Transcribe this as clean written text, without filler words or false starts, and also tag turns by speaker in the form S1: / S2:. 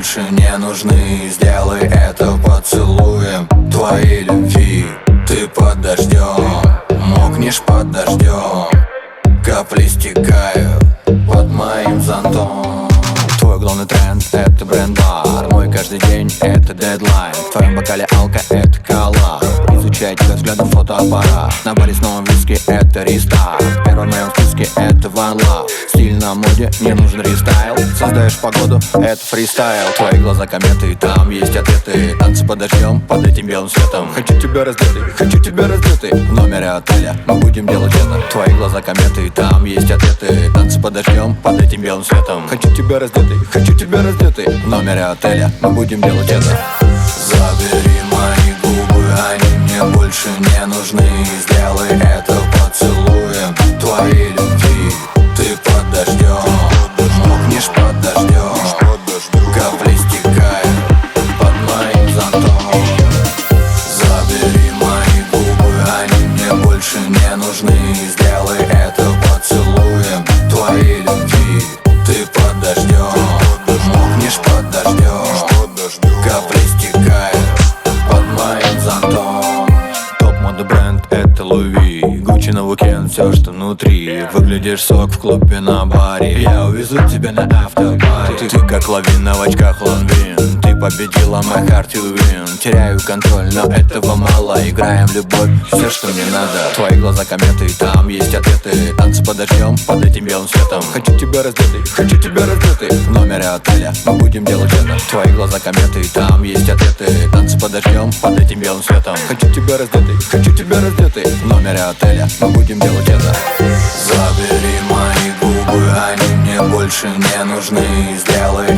S1: больше не нужны. Сделай это поцелуем твоей любви. Ты под дождем, мокнешь под дождем. Капли стекают под моим зонтом. Твой главный тренд — это бренд-бар. Мой каждый день — это дедлайн. В твоем бокале алка — это коллаж. Изучай тебя взглядом фотоаппарат. На баре с новым виски — это рестарт. Первый в моем списке — это One Love. Стиль на моде, не нужен рестайл. Создаешь погоду — это фристайл. Твои глаза кометы, там есть ответы. Танцы под дождем, под этим белым светом. Хочу тебя раздетый, хочу тебя раздетый. В номере отеля мы будем делать это. Твои глаза кометы, там есть ответы. Танцы под дождем, под этим белым светом. Хочу тебя раздетый, хочу тебя раздетый. В номере отеля мы будем делать это. Забери мои губы, они мне больше не нужны. Сделай это поцелуем твоей любви. Ты под дождем, мокнешь под дождем. Капли стекают под моим зонтом. Забери мои губы, они мне больше не нужны. Сделай это поцелуем твоей любви. Ты под дождем, мокнешь под дождем. Капли стекают под моим зонтом. Топ-мода бренд — это Луи. Гуччи на уикенд, все, что внутри. Выглядишь сок в клубе на баре. Я увезу тебя на автопати. Ты как лавина в очках Лонвин. Ты победила, my heart you win. Теряю контроль, но этого мало. Играем в любовь, все, что мне надо. Твои глаза кометы, там есть ответы. Танцы под дождем, под этим белым светом. Хочу тебя раздетый, хочу тебя раздетый. В номере отеля мы будем делать это. Твои глаза кометы, там есть ответы. Танцы под дождем, под этим белым светом. Хочу тебя раздетый, хочу тебя раздетый. В номере отеля мы будем делать это. Забери мои губы, они мне больше не нужны. Сделай